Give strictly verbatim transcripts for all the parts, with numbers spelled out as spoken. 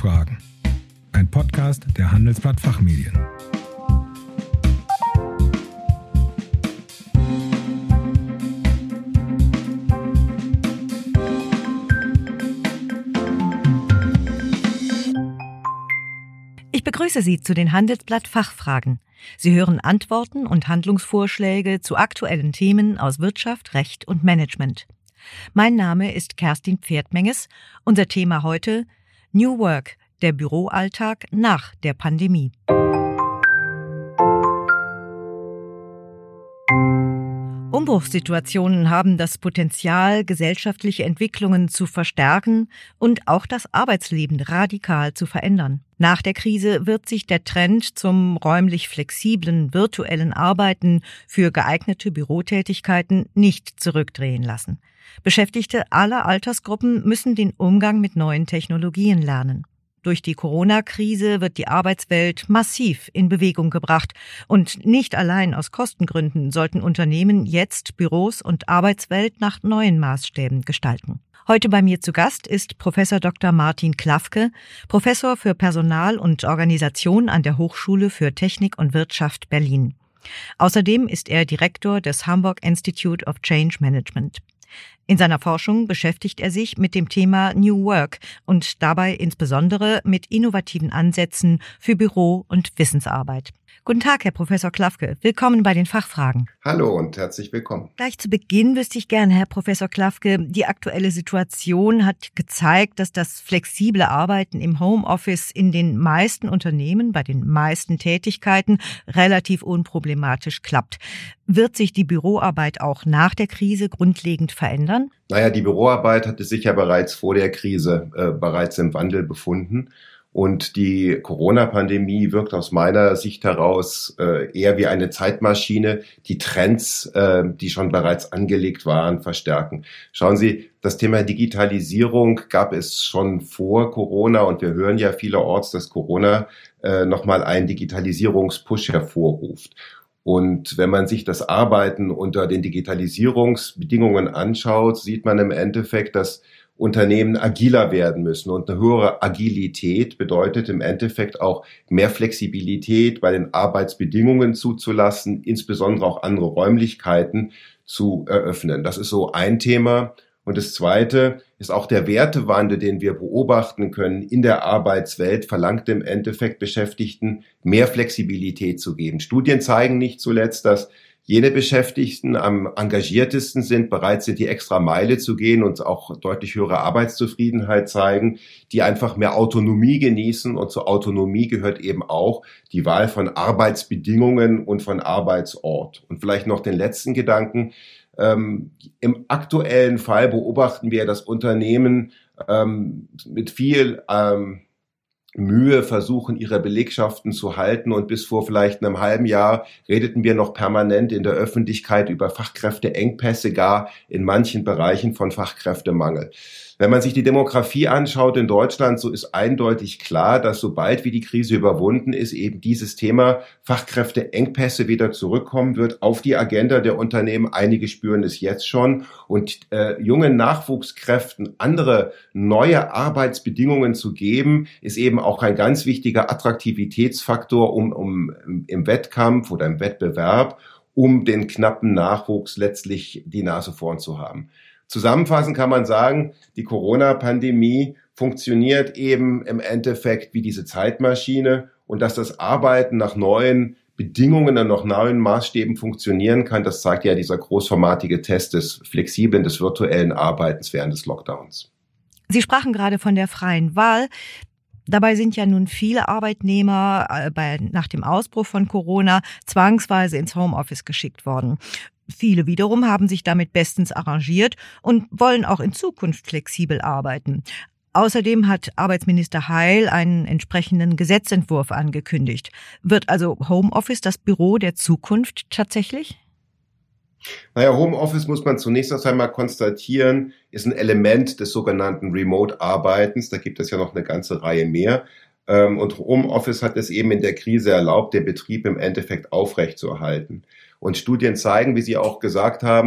Fachfragen. Ein Podcast der Handelsblatt Fachmedien. Ich begrüße Sie zu den Handelsblatt Fachfragen. Sie hören Antworten und Handlungsvorschläge zu aktuellen Themen aus Wirtschaft, Recht und Management. Mein Name ist Kerstin Pferdmenges. Unser Thema heute: New Work, der Büroalltag nach der Pandemie. Umbruchssituationen haben das Potenzial, gesellschaftliche Entwicklungen zu verstärken und auch das Arbeitsleben radikal zu verändern. Nach der Krise wird sich der Trend zum räumlich flexiblen, virtuellen Arbeiten für geeignete Bürotätigkeiten nicht zurückdrehen lassen. Beschäftigte aller Altersgruppen müssen den Umgang mit neuen Technologien lernen. Durch die Corona-Krise wird die Arbeitswelt massiv in Bewegung gebracht. Und nicht allein aus Kostengründen sollten Unternehmen jetzt Büros und Arbeitswelt nach neuen Maßstäben gestalten. Heute bei mir zu Gast ist Professor Doktor Martin Klafke, Professor für Personal und Organisation an der Hochschule für Technik und Wirtschaft Berlin. Außerdem ist er Direktor des Hamburg Institute of Change Management. In seiner Forschung beschäftigt er sich mit dem Thema New Work und dabei insbesondere mit innovativen Ansätzen für Büro- und Wissensarbeit. Guten Tag, Herr Professor Klafke. Willkommen bei den Fachfragen. Hallo und herzlich willkommen. Gleich zu Beginn wüsste ich gerne, Herr Professor Klafke, die aktuelle Situation hat gezeigt, dass das flexible Arbeiten im Homeoffice in den meisten Unternehmen, bei den meisten Tätigkeiten relativ unproblematisch klappt. Wird sich die Büroarbeit auch nach der Krise grundlegend verändern? Naja, die Büroarbeit hatte sich ja bereits vor der Krise äh, bereits im Wandel befunden. Und die Corona-Pandemie wirkt aus meiner Sicht heraus äh, eher wie eine Zeitmaschine, die Trends, äh, die schon bereits angelegt waren, verstärken. Schauen Sie, das Thema Digitalisierung gab es schon vor Corona und wir hören ja vielerorts, dass Corona äh, nochmal einen Digitalisierungspush hervorruft. Und wenn man sich das Arbeiten unter den Digitalisierungsbedingungen anschaut, sieht man im Endeffekt, dass Unternehmen agiler werden müssen. Und eine höhere Agilität bedeutet im Endeffekt auch mehr Flexibilität bei den Arbeitsbedingungen zuzulassen, insbesondere auch andere Räumlichkeiten zu eröffnen. Das ist so ein Thema. Und das Zweite ist auch der Wertewandel, den wir beobachten können in der Arbeitswelt, verlangt im Endeffekt Beschäftigten mehr Flexibilität zu geben. Studien zeigen nicht zuletzt, dass jene Beschäftigten am engagiertesten sind, bereit sind, die extra Meile zu gehen und auch deutlich höhere Arbeitszufriedenheit zeigen, die einfach mehr Autonomie genießen. Und zur Autonomie gehört eben auch die Wahl von Arbeitsbedingungen und von Arbeitsort. Und vielleicht noch den letzten Gedanken. Ähm, im aktuellen Fall beobachten wir, dass Unternehmen ähm, mit viel ähm, Mühe versuchen, ihre Belegschaften zu halten. Und bis vor vielleicht einem halben Jahr redeten wir noch permanent in der Öffentlichkeit über Fachkräfteengpässe, gar in manchen Bereichen von Fachkräftemangel. Wenn man sich die Demografie anschaut in Deutschland, so ist eindeutig klar, dass sobald wie die Krise überwunden ist, eben dieses Thema Fachkräfteengpässe wieder zurückkommen wird auf die Agenda der Unternehmen. Einige spüren es jetzt schon. Und äh, jungen Nachwuchskräften andere neue Arbeitsbedingungen zu geben, ist eben auch ein ganz wichtiger Attraktivitätsfaktor, um, um im Wettkampf oder im Wettbewerb, um den knappen Nachwuchs letztlich die Nase vorn zu haben. Zusammenfassend kann man sagen, die Corona-Pandemie funktioniert eben im Endeffekt wie diese Zeitmaschine und dass das Arbeiten nach neuen Bedingungen und nach neuen Maßstäben funktionieren kann, das zeigt ja dieser großformatige Test des flexiblen, des virtuellen Arbeitens während des Lockdowns. Sie sprachen gerade von der freien Wahl. Dabei sind ja nun viele Arbeitnehmer äh, bei, nach dem Ausbruch von Corona zwangsweise ins Homeoffice geschickt worden. Viele wiederum haben sich damit bestens arrangiert und wollen auch in Zukunft flexibel arbeiten. Außerdem hat Arbeitsminister Heil einen entsprechenden Gesetzentwurf angekündigt. Wird also Homeoffice das Büro der Zukunft tatsächlich? Naja, Homeoffice muss man zunächst erst einmal konstatieren, ist ein Element des sogenannten Remote-Arbeitens. Da gibt es ja noch eine ganze Reihe mehr. Und Homeoffice hat es eben in der Krise erlaubt, den Betrieb im Endeffekt aufrechtzuerhalten. Und Studien zeigen, wie Sie auch gesagt haben,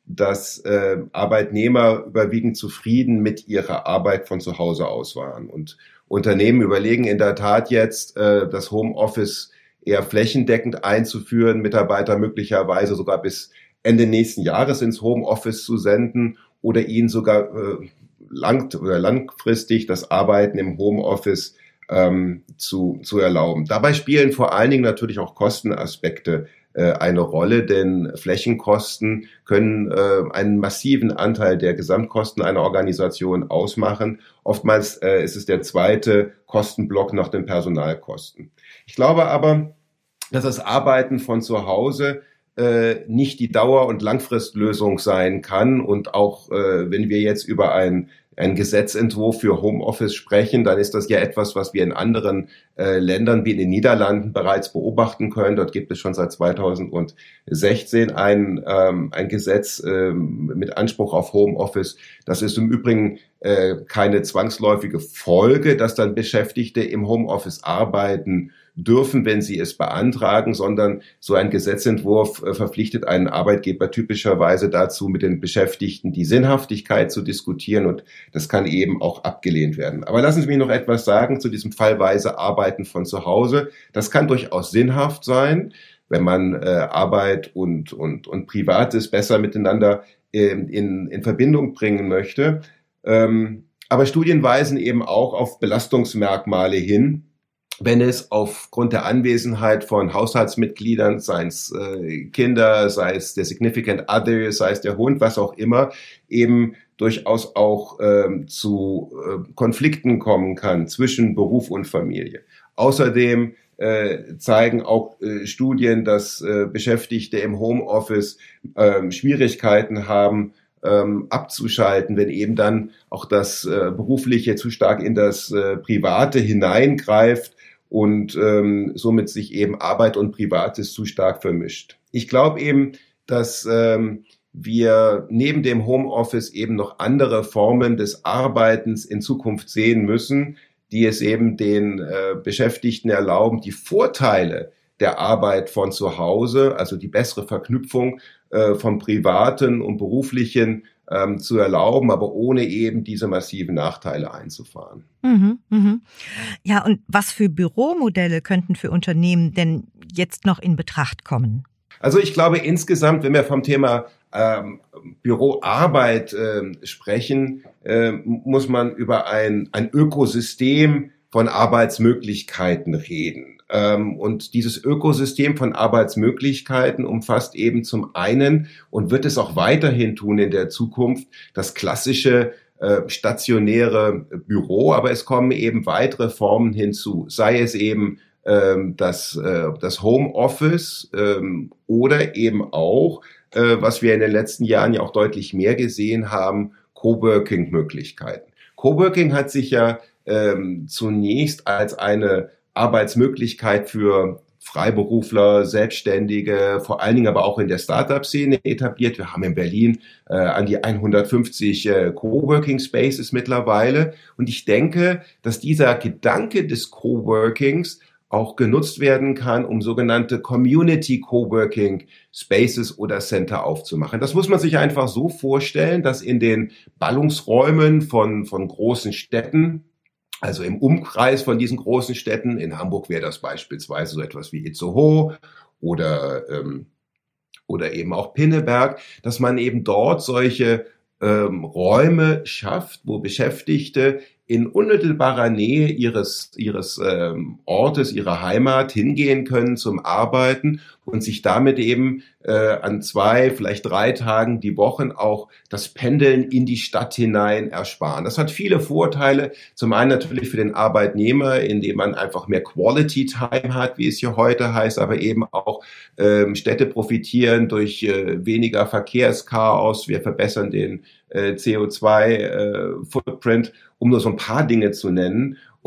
dass äh, Arbeitnehmer überwiegend zufrieden mit ihrer Arbeit von zu Hause aus waren. Und Unternehmen überlegen in der Tat jetzt, äh, das Homeoffice eher flächendeckend einzuführen, Mitarbeiter möglicherweise sogar bis Ende nächsten Jahres ins Homeoffice zu senden oder ihnen sogar äh, lang oder langfristig das Arbeiten im Homeoffice ähm, zu, zu erlauben. Dabei spielen vor allen Dingen natürlich auch Kostenaspekte äh, eine Rolle, denn Flächenkosten können äh, einen massiven Anteil der Gesamtkosten einer Organisation ausmachen. Oftmals äh, ist es der zweite Kostenblock nach den Personalkosten. Ich glaube aber, dass das Arbeiten von zu Hause äh, nicht die Dauer- und Langfristlösung sein kann. Und auch äh, wenn wir jetzt über ein einen Gesetzentwurf für Homeoffice sprechen, dann ist das ja etwas, was wir in anderen äh, Ländern wie in den Niederlanden bereits beobachten können. Dort gibt es schon seit zweitausendsechzehn ein, ähm, ein Gesetz ähm, mit Anspruch auf Homeoffice. Das ist im Übrigen äh, keine zwangsläufige Folge, dass dann Beschäftigte im Homeoffice arbeiten dürfen, wenn sie es beantragen, sondern so ein Gesetzentwurf äh, verpflichtet einen Arbeitgeber typischerweise dazu, mit den Beschäftigten die Sinnhaftigkeit zu diskutieren, und das kann eben auch abgelehnt werden. Aber lassen Sie mich noch etwas sagen zu diesem fallweise Arbeiten von zu Hause. Das kann durchaus sinnhaft sein, wenn man äh, Arbeit und, und, und Privates besser miteinander äh, in, in Verbindung bringen möchte. Ähm, aber Studien weisen eben auch auf Belastungsmerkmale hin, wenn es aufgrund der Anwesenheit von Haushaltsmitgliedern, sei es äh, Kinder, sei es der Significant Other, sei es der Hund, was auch immer, eben durchaus auch ähm, zu äh, Konflikten kommen kann zwischen Beruf und Familie. Außerdem äh, zeigen auch äh, Studien, dass äh, Beschäftigte im Homeoffice äh, Schwierigkeiten haben, ähm, abzuschalten, wenn eben dann auch das äh, Berufliche zu stark in das äh, Private hineingreift und ähm, somit sich eben Arbeit und Privates zu stark vermischt. Ich glaube eben, dass ähm, wir neben dem Homeoffice eben noch andere Formen des Arbeitens in Zukunft sehen müssen, die es eben den äh, Beschäftigten erlauben, die Vorteile der Arbeit von zu Hause, also die bessere Verknüpfung äh, vom Privaten und Beruflichen ähm, zu erlauben, aber ohne eben diese massiven Nachteile einzufahren. Mhm, mhm. Ja, und was für Büromodelle könnten für Unternehmen denn jetzt noch in Betracht kommen? Also ich glaube insgesamt, wenn wir vom Thema ähm, Büroarbeit äh, sprechen, äh, muss man über ein, ein Ökosystem von Arbeitsmöglichkeiten reden. Ähm, und dieses Ökosystem von Arbeitsmöglichkeiten umfasst eben zum einen und wird es auch weiterhin tun in der Zukunft das klassische äh, stationäre Büro, aber es kommen eben weitere Formen hinzu, sei es eben ähm, das, äh, das Homeoffice ähm, oder eben auch, äh, was wir in den letzten Jahren ja auch deutlich mehr gesehen haben, Coworking-Möglichkeiten. Coworking hat sich ja ähm, zunächst als eine Arbeitsmöglichkeit für Freiberufler, Selbstständige, vor allen Dingen aber auch in der Startup-Szene etabliert. Wir haben in Berlin äh, an die hundertfünfzig äh, Coworking Spaces mittlerweile. Und ich denke, dass dieser Gedanke des Coworkings auch genutzt werden kann, um sogenannte Community Coworking Spaces oder Center aufzumachen. Das muss man sich einfach so vorstellen, dass in den Ballungsräumen von, von großen Städten, also im Umkreis von diesen großen Städten, in Hamburg wäre das beispielsweise so etwas wie Itzehoe oder, ähm, oder eben auch Pinneberg, dass man eben dort solche ähm, Räume schafft, wo Beschäftigte in unmittelbarer Nähe ihres, ihres ähm, Ortes, ihrer Heimat hingehen können zum Arbeiten und sich damit eben äh, an zwei, vielleicht drei Tagen die Woche auch das Pendeln in die Stadt hinein ersparen. Das hat viele Vorteile. Zum einen natürlich für den Arbeitnehmer, indem man einfach mehr Quality Time hat, wie es hier heute heißt, aber eben auch ähm, Städte profitieren durch äh, weniger Verkehrschaos. Wir verbessern den äh, C O zwei Footprint, um nur so ein paar Dinge zu nennen.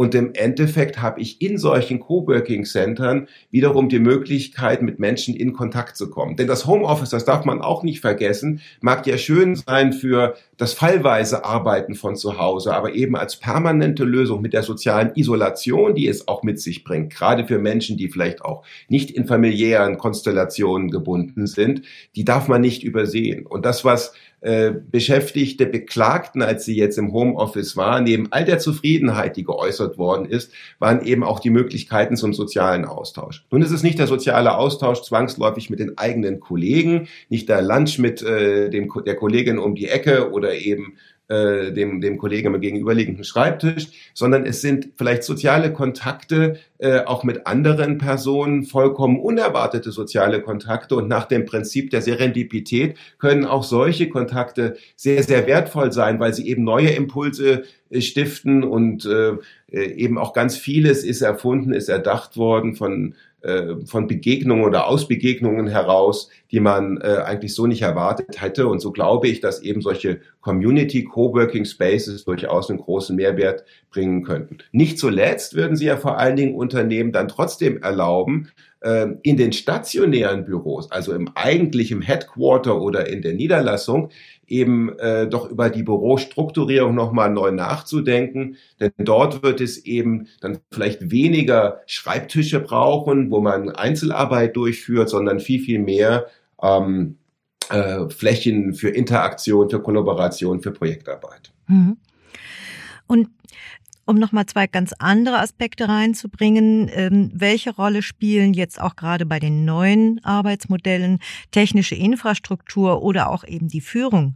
Und im Endeffekt habe ich in solchen Coworking-Centern wiederum die Möglichkeit, mit Menschen in Kontakt zu kommen. Denn das Homeoffice, das darf man auch nicht vergessen, mag ja schön sein für das fallweise Arbeiten von zu Hause, aber eben als permanente Lösung mit der sozialen Isolation, die es auch mit sich bringt, gerade für Menschen, die vielleicht auch nicht in familiären Konstellationen gebunden sind, die darf man nicht übersehen. Und das, was äh, Beschäftigte beklagten, als sie jetzt im Homeoffice waren, neben all der Zufriedenheit, die geäußert worden ist, waren eben auch die Möglichkeiten zum sozialen Austausch. Nun ist es nicht der soziale Austausch zwangsläufig mit den eigenen Kollegen, nicht der Lunch mit äh, dem, der Kollegin um die Ecke oder eben äh, dem, dem Kollegen am gegenüberliegenden Schreibtisch, sondern es sind vielleicht soziale Kontakte, äh, auch mit anderen Personen, vollkommen unerwartete soziale Kontakte, und nach dem Prinzip der Serendipität können auch solche Kontakte sehr, sehr wertvoll sein, weil sie eben neue Impulse äh, stiften und äh, eben auch ganz vieles ist erfunden, ist erdacht worden von von Begegnungen oder aus Begegnungen heraus, die man äh, eigentlich so nicht erwartet hätte. Und so glaube ich, dass eben solche Community-Coworking Spaces durchaus einen großen Mehrwert bringen könnten. Nicht zuletzt würden sie ja vor allen Dingen Unternehmen dann trotzdem erlauben, äh, in den stationären Büros, also im eigentlichen Headquarter oder in der Niederlassung, eben äh, doch über die Bürostrukturierung nochmal neu nachzudenken. Denn dort wird es eben dann vielleicht weniger Schreibtische brauchen, wo man Einzelarbeit durchführt, sondern viel, viel mehr ähm, äh, Flächen für Interaktion, für Kollaboration, für Projektarbeit. Mhm. Und um nochmal zwei ganz andere Aspekte reinzubringen, ähm, welche Rolle spielen jetzt auch gerade bei den neuen Arbeitsmodellen technische Infrastruktur oder auch eben die Führung?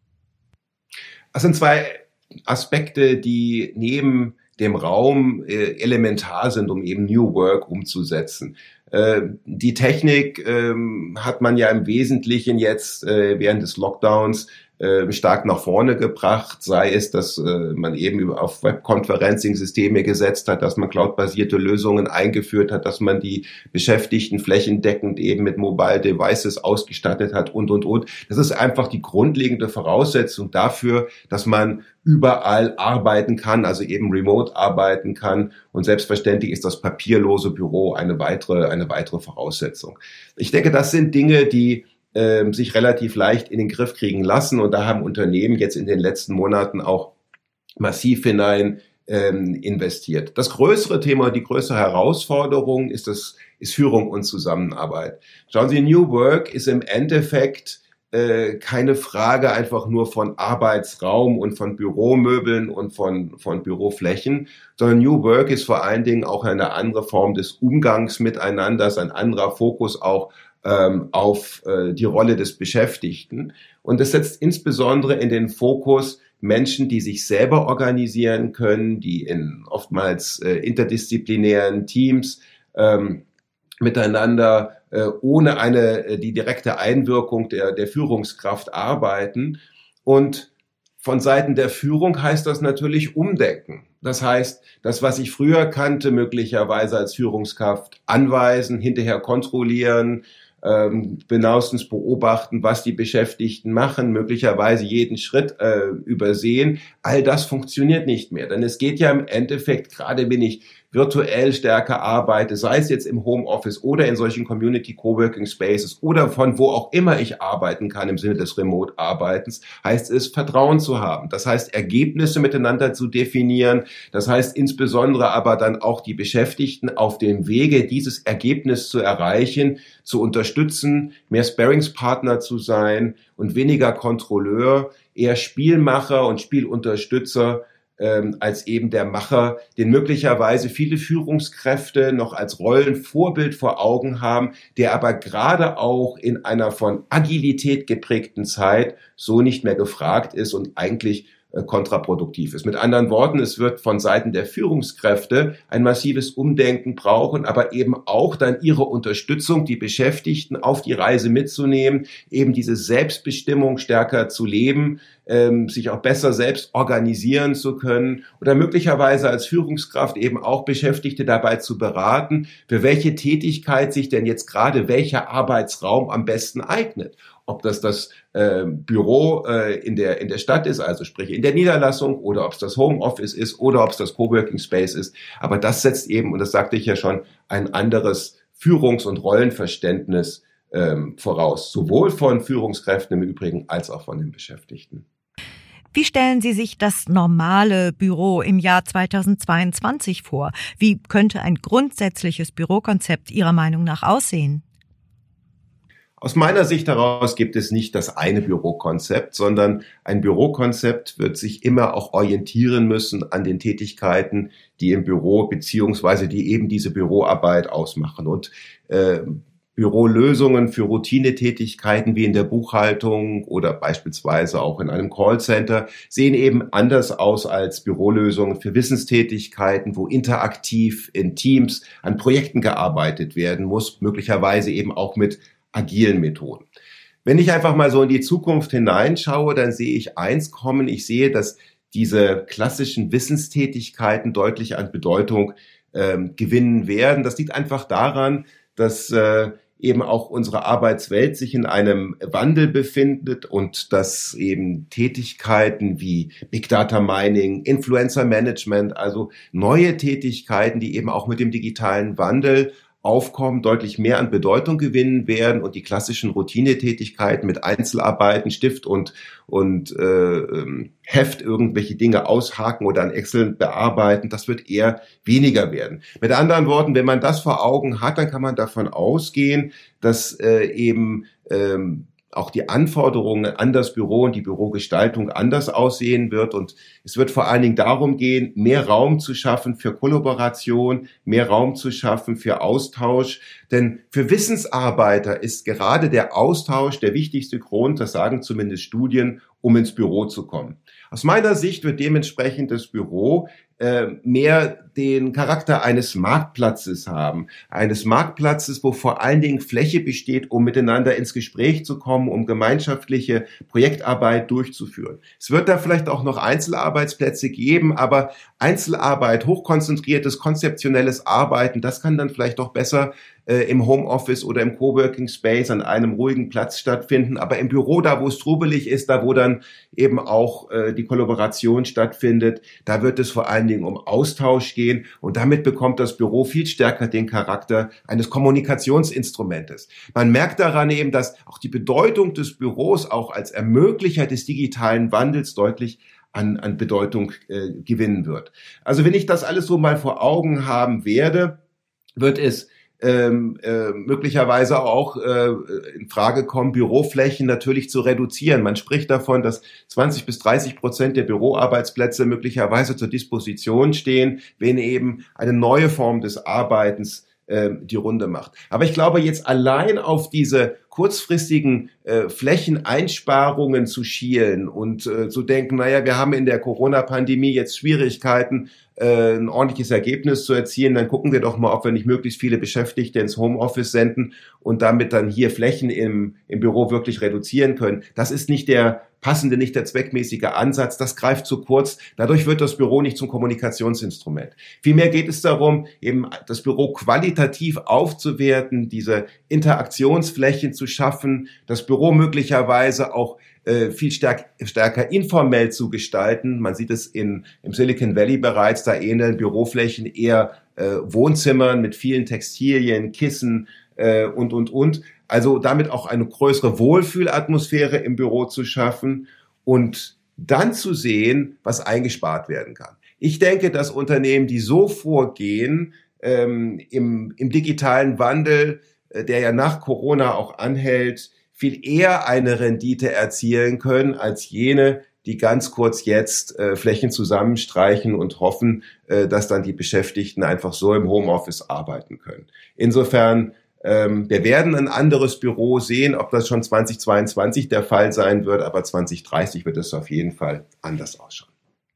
Das sind zwei Aspekte, die neben dem Raum äh, elementar sind, um eben New Work umzusetzen. Äh, die Technik äh, hat man ja im Wesentlichen jetzt äh, während des Lockdowns äh, stark nach vorne gebracht, sei es, dass äh, man eben auf Webconferencing-Systeme gesetzt hat, dass man cloudbasierte Lösungen eingeführt hat, dass man die Beschäftigten flächendeckend eben mit Mobile Devices ausgestattet hat und, und, und. Das ist einfach die grundlegende Voraussetzung dafür, dass man überall arbeiten kann, also eben remote arbeiten kann. Und selbstverständlich ist das papierlose Büro eine weitere, eine weitere Voraussetzung. Ich denke, das sind Dinge, die äh, sich relativ leicht in den Griff kriegen lassen. Und da haben Unternehmen jetzt in den letzten Monaten auch massiv hinein ähm, investiert. Das größere Thema, die größere Herausforderung ist das, ist Führung und Zusammenarbeit. Schauen Sie, New Work ist im Endeffekt keine Frage einfach nur von Arbeitsraum und von Büromöbeln und von, von Büroflächen, sondern New Work ist vor allen Dingen auch eine andere Form des Umgangs miteinander, ein anderer Fokus auch ähm, auf äh, die Rolle des Beschäftigten. Und das setzt insbesondere in den Fokus Menschen, die sich selber organisieren können, die in oftmals äh, interdisziplinären Teams ähm, miteinander äh, ohne eine äh, die direkte Einwirkung der der Führungskraft arbeiten. Und von Seiten der Führung heißt das natürlich Umdenken. Das heißt, das, was ich früher kannte, möglicherweise als Führungskraft anweisen, hinterher kontrollieren, ähm, genauestens beobachten, was die Beschäftigten machen, möglicherweise jeden Schritt äh, übersehen. All das funktioniert nicht mehr. Denn es geht ja im Endeffekt, gerade wenn ich virtuell stärker arbeite, sei es jetzt im Homeoffice oder in solchen Community Coworking Spaces oder von wo auch immer ich arbeiten kann im Sinne des Remote-Arbeitens, heißt es, Vertrauen zu haben. Das heißt, Ergebnisse miteinander zu definieren. Das heißt insbesondere aber dann auch die Beschäftigten auf dem Wege, dieses Ergebnis zu erreichen, zu unterstützen, mehr Sparringspartner zu sein und weniger Kontrolleur, eher Spielmacher und Spielunterstützer, Ähm, als eben der Macher, den möglicherweise viele Führungskräfte noch als Rollenvorbild vor Augen haben, der aber gerade auch in einer von Agilität geprägten Zeit so nicht mehr gefragt ist und eigentlich äh, kontraproduktiv ist. Mit anderen Worten, es wird von Seiten der Führungskräfte ein massives Umdenken brauchen, aber eben auch dann ihre Unterstützung, die Beschäftigten auf die Reise mitzunehmen, eben diese Selbstbestimmung stärker zu leben, Ähm, sich auch besser selbst organisieren zu können oder möglicherweise als Führungskraft eben auch Beschäftigte dabei zu beraten, für welche Tätigkeit sich denn jetzt gerade welcher Arbeitsraum am besten eignet. ob das das äh, Büro äh, in der in der Stadt ist, also sprich in der Niederlassung, oder ob es das Homeoffice ist oder ob es das Coworking Space ist. Aber das setzt eben, und das sagte ich ja schon, ein anderes Führungs- und Rollenverständnis ähm, voraus, sowohl von Führungskräften im Übrigen als auch von den Beschäftigten. Wie stellen Sie sich das normale Büro im Jahr zweitausendzweiundzwanzig vor? Wie könnte ein grundsätzliches Bürokonzept Ihrer Meinung nach aussehen? Aus meiner Sicht heraus gibt es nicht das eine Bürokonzept, sondern ein Bürokonzept wird sich immer auch orientieren müssen an den Tätigkeiten, die im Büro beziehungsweise die eben diese Büroarbeit ausmachen. Und äh, Bürolösungen für Routinetätigkeiten wie in der Buchhaltung oder beispielsweise auch in einem Callcenter sehen eben anders aus als Bürolösungen für Wissenstätigkeiten, wo interaktiv in Teams an Projekten gearbeitet werden muss, möglicherweise eben auch mit agilen Methoden. Wenn ich einfach mal so in die Zukunft hineinschaue, dann sehe ich eins kommen. Ich sehe, dass diese klassischen Wissenstätigkeiten deutlich an Bedeutung äh, gewinnen werden. Das liegt einfach daran, dass äh, eben auch unsere Arbeitswelt sich in einem Wandel befindet und dass eben Tätigkeiten wie Big Data Mining, Influencer Management, also neue Tätigkeiten, die eben auch mit dem digitalen Wandel aufkommen, deutlich mehr an Bedeutung gewinnen werden und die klassischen Routinetätigkeiten mit Einzelarbeiten, Stift und und äh, Heft irgendwelche Dinge aushaken oder an Excel bearbeiten, das wird eher weniger werden. Mit anderen Worten, wenn man das vor Augen hat, dann kann man davon ausgehen, dass äh, eben ähm, auch die Anforderungen an das Büro und die Bürogestaltung anders aussehen wird. Und es wird vor allen Dingen darum gehen, mehr Raum zu schaffen für Kollaboration, mehr Raum zu schaffen für Austausch. Denn für Wissensarbeiter ist gerade der Austausch der wichtigste Grund, das sagen zumindest Studien, um ins Büro zu kommen. Aus meiner Sicht wird dementsprechend das Büro äh, mehr den Charakter eines Marktplatzes haben. Eines Marktplatzes, wo vor allen Dingen Fläche besteht, um miteinander ins Gespräch zu kommen, um gemeinschaftliche Projektarbeit durchzuführen. Es wird da vielleicht auch noch Einzelarbeitsplätze geben, aber Einzelarbeit, hochkonzentriertes, konzeptionelles Arbeiten, das kann dann vielleicht auch besser äh, im Homeoffice oder im Coworking Space an einem ruhigen Platz stattfinden. Aber im Büro, da wo es trubelig ist, da wo dann eben auch äh, die Kollaboration stattfindet, da wird es vor allen Dingen um Austausch gehen. Und damit bekommt das Büro viel stärker den Charakter eines Kommunikationsinstrumentes. Man merkt daran eben, dass auch die Bedeutung des Büros auch als Ermöglicher des digitalen Wandels deutlich an, an Bedeutung äh, gewinnen wird. Also wenn ich das alles so mal vor Augen haben werde, wird es Ähm, äh, möglicherweise auch äh, in Frage kommen, Büroflächen natürlich zu reduzieren. Man spricht davon, dass zwanzig bis dreißig Prozent der Büroarbeitsplätze möglicherweise zur Disposition stehen, wenn eben eine neue Form des Arbeitens äh, die Runde macht. Aber ich glaube, jetzt allein auf diese kurzfristigen äh, Flächeneinsparungen zu schielen und äh, zu denken, naja, wir haben in der Corona-Pandemie jetzt Schwierigkeiten, äh, ein ordentliches Ergebnis zu erzielen, dann gucken wir doch mal, ob wir nicht möglichst viele Beschäftigte ins Homeoffice senden und damit dann hier Flächen im, im Büro wirklich reduzieren können. Das ist nicht der passende, nicht der zweckmäßige Ansatz, das greift zu kurz. Dadurch wird das Büro nicht zum Kommunikationsinstrument. Vielmehr geht es darum, eben das Büro qualitativ aufzuwerten, diese Interaktionsflächen zu schaffen, das Büro möglicherweise auch äh, viel stärk, stärker informell zu gestalten. Man sieht es in, im Silicon Valley bereits, da ähneln Büroflächen eher äh, Wohnzimmern mit vielen Textilien, Kissen äh, und, und, und. Also damit auch eine größere Wohlfühlatmosphäre im Büro zu schaffen und dann zu sehen, was eingespart werden kann. Ich denke, dass Unternehmen, die so vorgehen, ähm, im, im digitalen Wandel, äh, der ja nach Corona auch anhält, viel eher eine Rendite erzielen können als jene, die ganz kurz jetzt äh, Flächen zusammenstreichen und hoffen, äh, dass dann die Beschäftigten einfach so im Homeoffice arbeiten können. Insofern, ähm, wir werden ein anderes Büro sehen, ob das schon zweitausendzweiundzwanzig der Fall sein wird, aber zwanzig dreißig wird es auf jeden Fall anders ausschauen.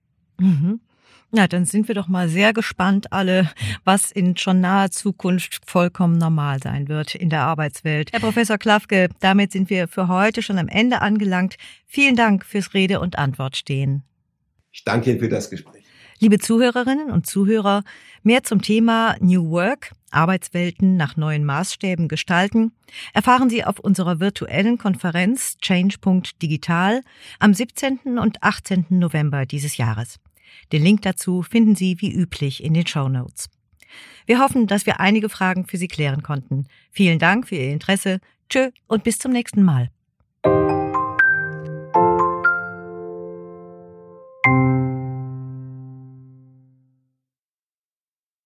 Mhm. Na, dann sind wir doch mal sehr gespannt alle, was in schon naher Zukunft vollkommen normal sein wird in der Arbeitswelt. Herr Professor Klafke, damit sind wir für heute schon am Ende angelangt. Vielen Dank fürs Rede und Antwort stehen. Ich danke Ihnen für das Gespräch. Liebe Zuhörerinnen und Zuhörer, mehr zum Thema New Work, Arbeitswelten nach neuen Maßstäben gestalten, erfahren Sie auf unserer virtuellen Konferenz Change Punkt Digital am siebzehnten und achtzehnten November dieses Jahres. Den Link dazu finden Sie wie üblich in den Shownotes. Wir hoffen, dass wir einige Fragen für Sie klären konnten. Vielen Dank für Ihr Interesse. Tschö und bis zum nächsten Mal.